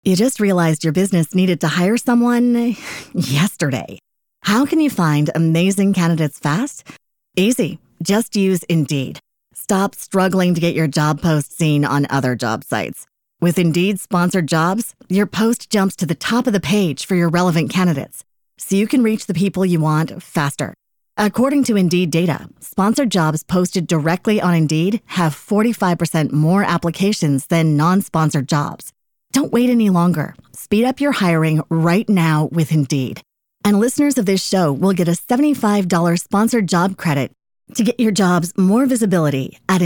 You just realized your business needed to hire someone yesterday. How can you find amazing candidates fast? Easy. Just use Indeed. Stop struggling to get your job post seen on other job sites. With Indeed sponsored jobs, your post jumps to the top of the page for your relevant candidates, so you can reach the people you want faster. According to Indeed data, sponsored jobs posted directly on Indeed have 45% more applications than non-sponsored jobs. Don't wait any longer. Speed up your hiring right now with Indeed. And listeners of this show will get a $75 sponsored job credit to get your jobs more visibility at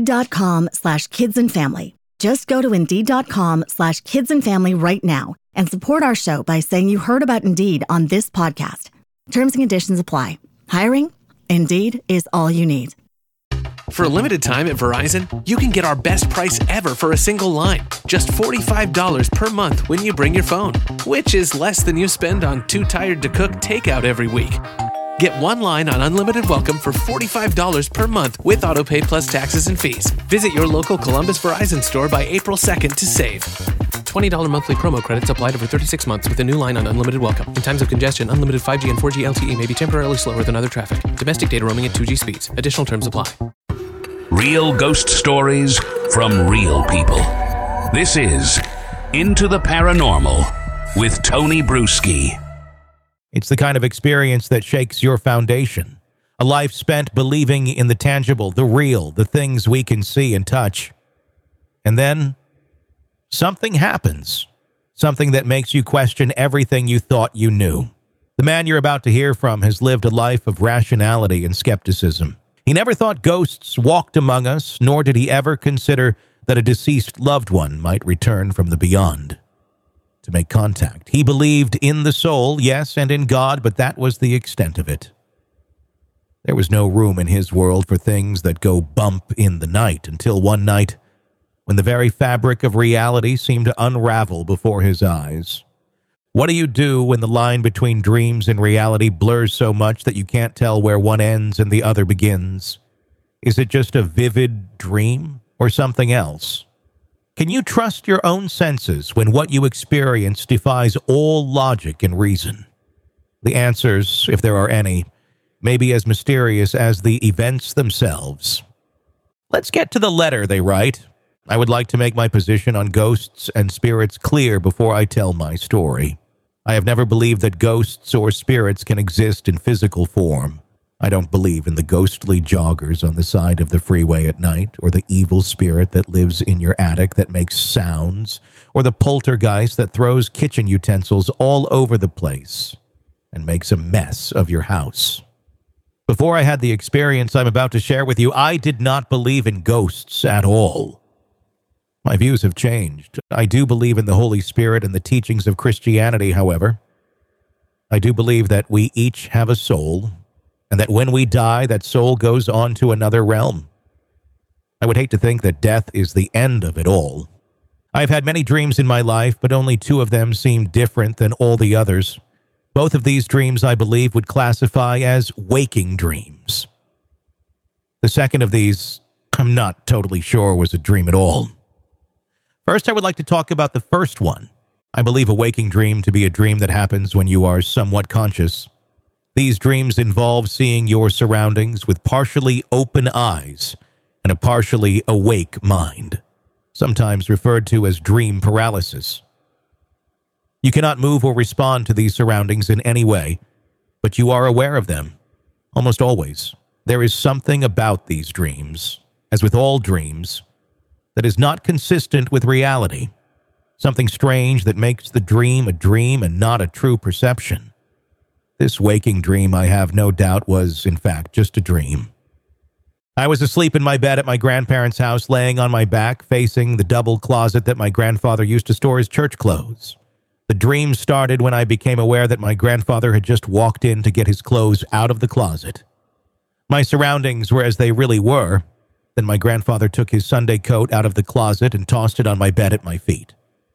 Indeed.com/kidsandfamily. Just go to Indeed.com/kidsandfamily right now and support our show by saying you heard about Indeed on this podcast. Terms and conditions apply. Hiring? Indeed is all you need. For a limited time at Verizon, you can get our best price ever for a single line. Just $45 per month when you bring your phone, which is less than you spend on Too Tired to Cook takeout every week. Get one line on Unlimited Welcome for $45 per month with AutoPay plus taxes and fees. Visit your local Columbus Verizon store by April 2nd to save. $20 monthly promo credits applied over 36 months with a new line on Unlimited Welcome. In times of congestion, unlimited 5G and 4G LTE may be temporarily slower than other traffic. Domestic data roaming at 2G speeds. Additional terms apply. Real ghost stories from real people. This is Into the Paranormal with Tony Bruschi. It's the kind of experience that shakes your foundation. A life spent believing in the tangible, the real, the things we can see and touch. And then something happens. Something that makes you question everything you thought you knew. The man you're about to hear from has lived a life of rationality and skepticism. He never thought ghosts walked among us, nor did he ever consider that a deceased loved one might return from the beyond to make contact. He believed in the soul, yes, and in God, but that was the extent of it. There was no room in his world for things that go bump in the night, until one night, when the very fabric of reality seemed to unravel before his eyes. What do you do when the line between dreams and reality blurs so much that you can't tell where one ends and the other begins? Is it just a vivid dream or something else? Can you trust your own senses when what you experience defies all logic and reason? The answers, if there are any, may be as mysterious as the events themselves. Let's get to the letter, they write. I would like to make my position on ghosts and spirits clear before I tell my story. I have never believed that ghosts or spirits can exist in physical form. I don't believe in the ghostly joggers on the side of the freeway at night, or the evil spirit that lives in your attic that makes sounds, or the poltergeist that throws kitchen utensils all over the place and makes a mess of your house. Before I had the experience I'm about to share with you, I did not believe in ghosts at all. My views have changed. I do believe in the Holy Spirit and the teachings of Christianity, however. I do believe that we each have a soul, and that when we die, that soul goes on to another realm. I would hate to think that death is the end of it all. I've had many dreams in my life, but only 2 of them seem different than all the others. Both of these dreams, I believe, would classify as waking dreams. The second of these, I'm not totally sure was a dream at all. First, I would like to talk about the first one. I believe a waking dream to be a dream that happens when you are somewhat conscious. These dreams involve seeing your surroundings with partially open eyes and a partially awake mind, sometimes referred to as dream paralysis. You cannot move or respond to these surroundings in any way, but you are aware of them, almost always. There is something about these dreams, as with all dreams, that is not consistent with reality, something strange that makes the dream a dream and not a true perception. This waking dream, I have no doubt, was, in fact, just a dream. I was asleep in my bed at my grandparents' house, laying on my back, facing the double closet that my grandfather used to store his church clothes. The dream started when I became aware that my grandfather had just walked in to get his clothes out of the closet. My surroundings were as they really were. Then my grandfather took his Sunday coat out of the closet and tossed it on my bed at my feet.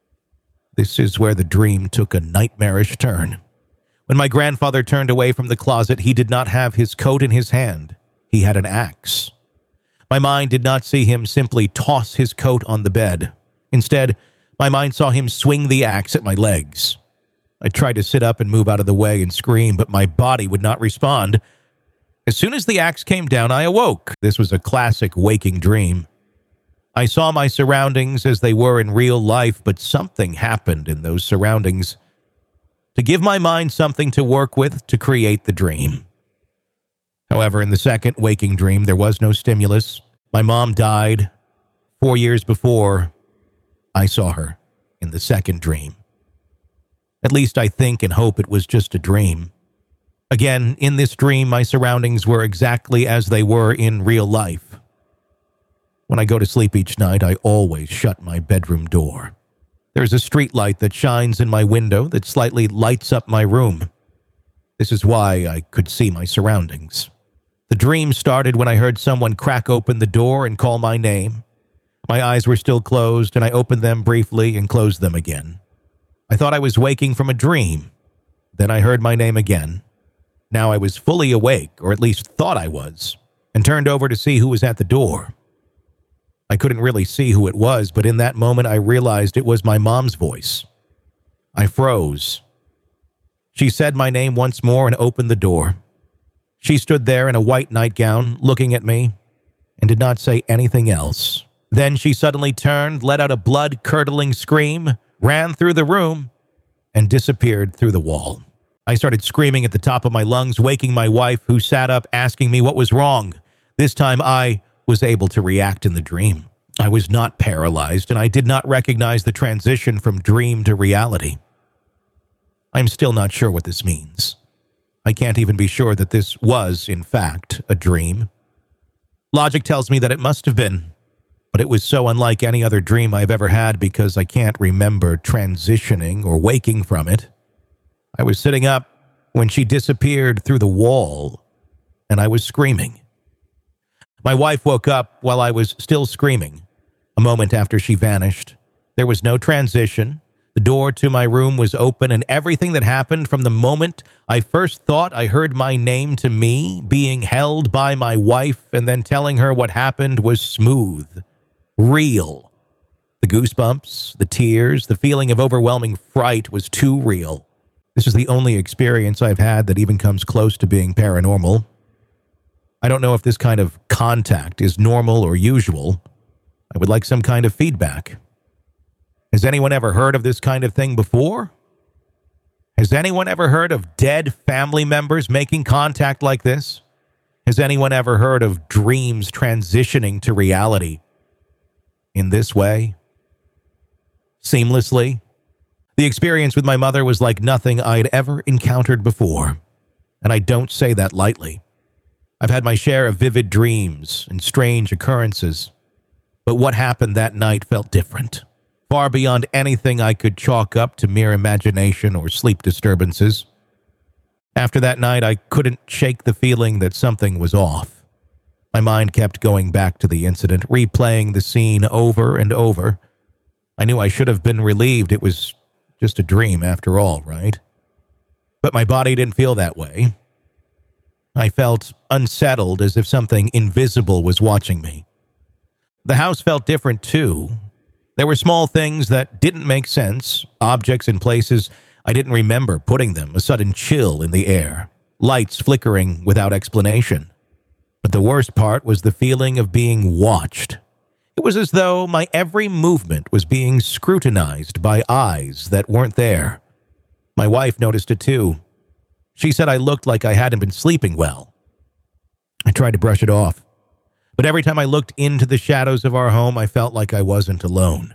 This is where the dream took a nightmarish turn. When my grandfather turned away from the closet, he did not have his coat in his hand. He had an axe. My mind did not see him simply toss his coat on the bed. Instead, My mind saw him swing the axe at my legs. I tried to sit up and move out of the way and scream, but my body would not respond. As soon as the axe came down, I awoke. This was a classic waking dream. I saw my surroundings as they were in real life, but something happened in those surroundings to give my mind something to work with to create the dream. However, in the second waking dream, there was no stimulus. My mom died 4 years before I saw her in the second dream. At least I think and hope it was just a dream. Again, in this dream, my surroundings were exactly as they were in real life. When I go to sleep each night, I always shut my bedroom door. There's a street light that shines in my window that slightly lights up my room. This is why I could see my surroundings. The dream started when I heard someone crack open the door and call my name. My eyes were still closed, and I opened them briefly and closed them again. I thought I was waking from a dream. Then I heard my name again. Now I was fully awake, or at least thought I was, and turned over to see who was at the door. I couldn't really see who it was, but in that moment I realized it was my mom's voice. I froze. She said my name once more and opened the door. She stood there in a white nightgown, looking at me, and did not say anything else. Then she suddenly turned, let out a blood-curdling scream, ran through the room, and disappeared through the wall. I started screaming at the top of my lungs, waking my wife, who sat up asking me what was wrong. This time I was able to react in the dream. I was not paralyzed, and I did not recognize the transition from dream to reality. I'm still not sure what this means. I can't even be sure that this was, in fact, a dream. Logic tells me that it must have been, but it was so unlike any other dream I've ever had because I can't remember transitioning or waking from it. I was sitting up when she disappeared through the wall, and I was screaming. My wife woke up while I was still screaming. A moment after she vanished, there was no transition. The door to my room was open, and everything that happened from the moment I first thought I heard my name to me, being held by my wife, and then telling her what happened was smooth, real. The goosebumps, the tears, the feeling of overwhelming fright was too real. This is the only experience I've had that even comes close to being paranormal. I don't know if this kind of contact is normal or usual. I would like some kind of feedback. Has anyone ever heard of this kind of thing before? Has anyone ever heard of dead family members making contact like this? Has anyone ever heard of dreams transitioning to reality in this way? Seamlessly? The experience with my mother was like nothing I'd ever encountered before, and I don't say that lightly. I've had my share of vivid dreams and strange occurrences, but what happened that night felt different, far beyond anything I could chalk up to mere imagination or sleep disturbances. After that night, I couldn't shake the feeling that something was off. My mind kept going back to the incident, replaying the scene over and over. I knew I should have been relieved it was just a dream after all, right? But my body didn't feel that way. I felt unsettled, as if something invisible was watching me. The house felt different, too. There were small things that didn't make sense, objects in places I didn't remember putting them, a sudden chill in the air, lights flickering without explanation. But the worst part was the feeling of being watched. It was as though my every movement was being scrutinized by eyes that weren't there. My wife noticed it, too. She said I looked like I hadn't been sleeping well. I tried to brush it off, but every time I looked into the shadows of our home, I felt like I wasn't alone.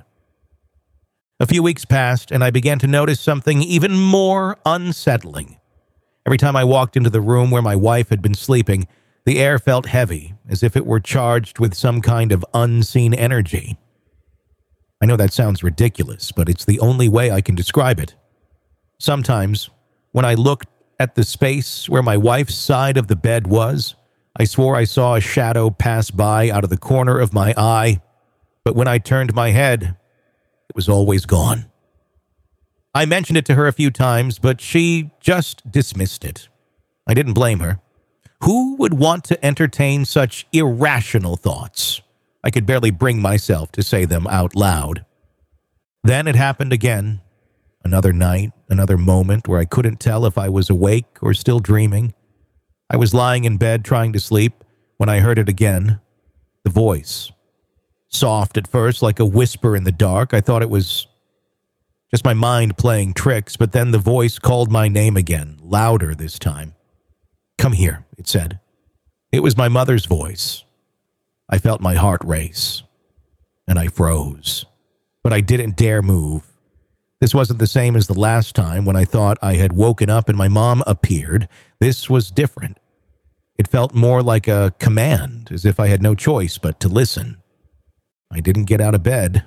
A few weeks passed, and I began to notice something even more unsettling. Every time I walked into the room where my wife had been sleeping, the air felt heavy, as if it were charged with some kind of unseen energy. I know that sounds ridiculous, but it's the only way I can describe it. Sometimes, when I looked at the space where my wife's side of the bed was, I swore I saw a shadow pass by out of the corner of my eye, but when I turned my head, it was always gone. I mentioned it to her a few times, but she just dismissed it. I didn't blame her. Who would want to entertain such irrational thoughts? I could barely bring myself to say them out loud. Then it happened again. Another night, another moment where I couldn't tell if I was awake or still dreaming. I was lying in bed trying to sleep when I heard it again. The voice. Soft at first, like a whisper in the dark. I thought it was just my mind playing tricks, but then the voice called my name again, louder this time. "Come here," it said. It was my mother's voice. I felt my heart race, and I froze. But I didn't dare move. This wasn't the same as the last time when I thought I had woken up and my mom appeared. This was different. It felt more like a command, as if I had no choice but to listen. I didn't get out of bed.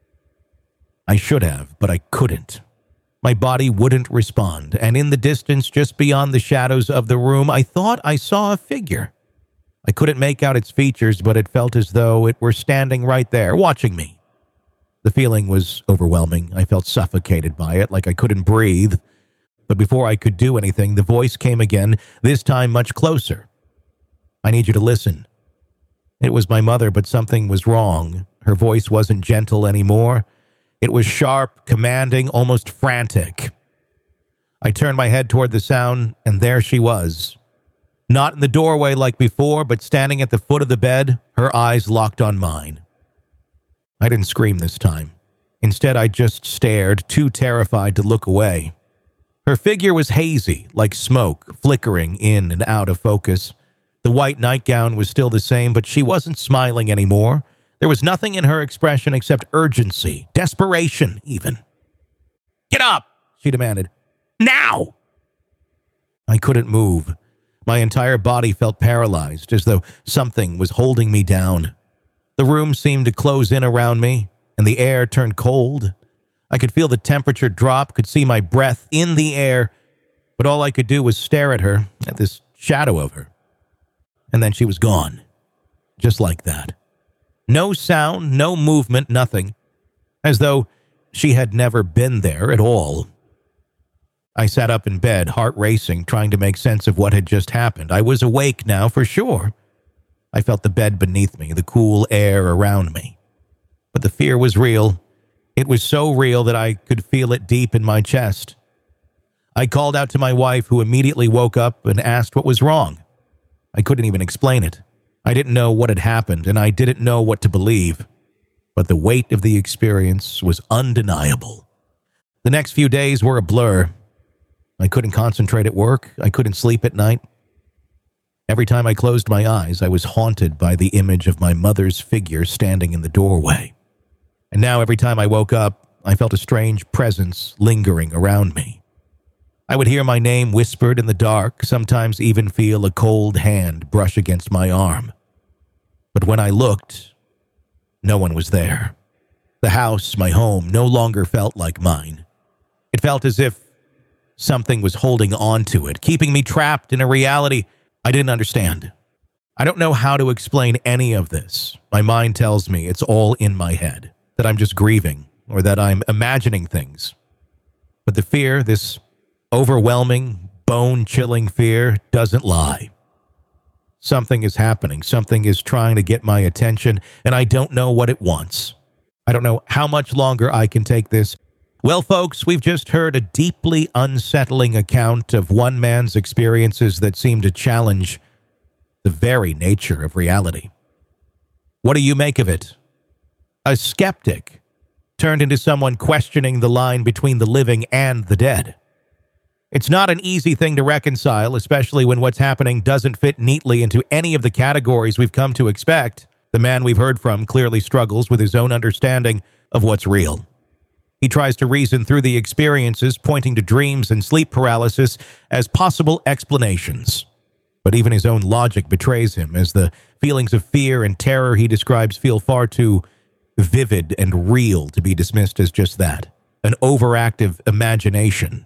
I should have, but I couldn't. My body wouldn't respond, and in the distance, just beyond the shadows of the room, I thought I saw a figure. I couldn't make out its features, but it felt as though it were standing right there, watching me. The feeling was overwhelming. I felt suffocated by it, like I couldn't breathe. But before I could do anything, the voice came again, this time much closer. "I need you to listen." It was my mother, but something was wrong. Her voice wasn't gentle anymore. It was sharp, commanding, almost frantic. I turned my head toward the sound, and there she was. Not in the doorway like before, but standing at the foot of the bed, her eyes locked on mine. I didn't scream this time. Instead, I just stared, too terrified to look away. Her figure was hazy, like smoke, flickering in and out of focus. The white nightgown was still the same, but she wasn't smiling anymore. There was nothing in her expression except urgency, desperation, even. "Get up," she demanded. "Now!" I couldn't move. My entire body felt paralyzed, as though something was holding me down. The room seemed to close in around me, and the air turned cold. I could feel the temperature drop, could see my breath in the air, but all I could do was stare at her, at this shadow of her. And then she was gone. Just like that. No sound, no movement, nothing. As though she had never been there at all. I sat up in bed, heart racing, trying to make sense of what had just happened. I was awake now, for sure. I felt the bed beneath me, the cool air around me. But the fear was real. It was so real that I could feel it deep in my chest. I called out to my wife, who immediately woke up and asked what was wrong. I couldn't even explain it. I didn't know what had happened, and I didn't know what to believe. But the weight of the experience was undeniable. The next few days were a blur. I couldn't concentrate at work. I couldn't sleep at night. Every time I closed my eyes, I was haunted by the image of my mother's figure standing in the doorway. And now every time I woke up, I felt a strange presence lingering around me. I would hear my name whispered in the dark, sometimes even feel a cold hand brush against my arm. But when I looked, no one was there. The house, my home, no longer felt like mine. It felt as if something was holding on to it, keeping me trapped in a reality I didn't understand. I don't know how to explain any of this. My mind tells me it's all in my head, that I'm just grieving, or that I'm imagining things. But the fear, this overwhelming, bone-chilling fear, doesn't lie. Something is happening. Something is trying to get my attention, and I don't know what it wants. I don't know how much longer I can take this. Well, folks, we've just heard a deeply unsettling account of one man's experiences that seem to challenge the very nature of reality. What do you make of it? A skeptic turned into someone questioning the line between the living and the dead. It's not an easy thing to reconcile, especially when what's happening doesn't fit neatly into any of the categories we've come to expect. The man we've heard from clearly struggles with his own understanding of what's real. He tries to reason through the experiences, pointing to dreams and sleep paralysis as possible explanations. But even his own logic betrays him, as the feelings of fear and terror he describes feel far too vivid and real to be dismissed as just that, an overactive imagination.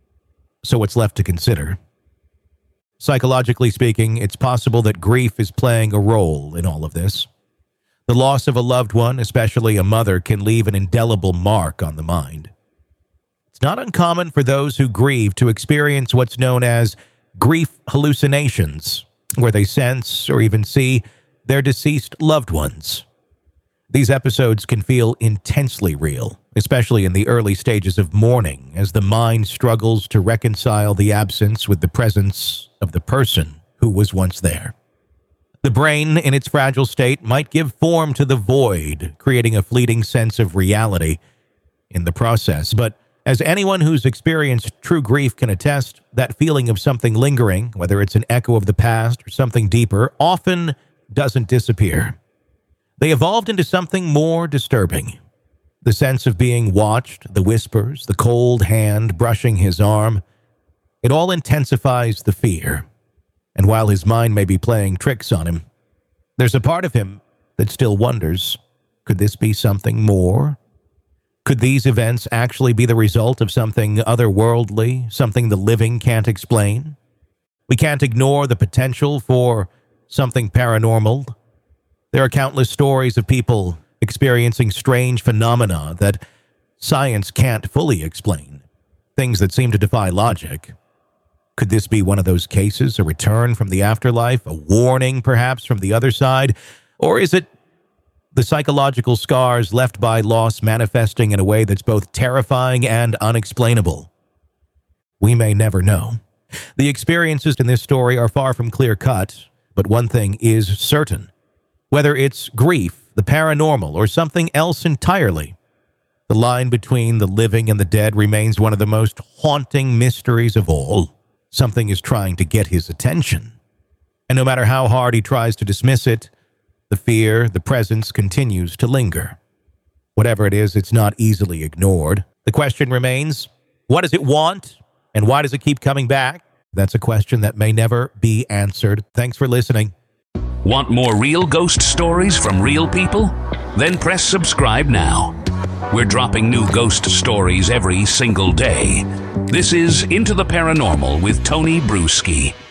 So what's left to consider? Psychologically speaking, it's possible that grief is playing a role in all of this. The loss of a loved one, especially a mother, can leave an indelible mark on the mind. It's not uncommon for those who grieve to experience what's known as grief hallucinations, where they sense or even see their deceased loved ones. These episodes can feel intensely real, especially in the early stages of mourning, as the mind struggles to reconcile the absence with the presence of the person who was once there. The brain, in its fragile state, might give form to the void, creating a fleeting sense of reality in the process. But as anyone who's experienced true grief can attest, that feeling of something lingering, whether it's an echo of the past or something deeper, often doesn't disappear. They evolved into something more disturbing. The sense of being watched, the whispers, the cold hand brushing his arm, it all intensifies the fear. And while his mind may be playing tricks on him, there's a part of him that still wonders, could this be something more? Could these events actually be the result of something otherworldly, something the living can't explain? We can't ignore the potential for something paranormal. There are countless stories of people experiencing strange phenomena that science can't fully explain, things that seem to defy logic. Could this be one of those cases, a return from the afterlife, a warning perhaps from the other side? Or is it the psychological scars left by loss manifesting in a way that's both terrifying and unexplainable? We may never know. The experiences in this story are far from clear-cut, but one thing is certain. Whether it's grief, the paranormal, or something else entirely, the line between the living and the dead remains one of the most haunting mysteries of all. Something is trying to get his attention. And no matter how hard he tries to dismiss it, the fear, the presence continues to linger. Whatever it is, it's not easily ignored. The question remains, what does it want? And why does it keep coming back? That's a question that may never be answered. Thanks for listening. Want more real ghost stories from real people? Then press subscribe now. We're dropping new ghost stories every single day. This is Into the Paranormal with Tony Bruschi.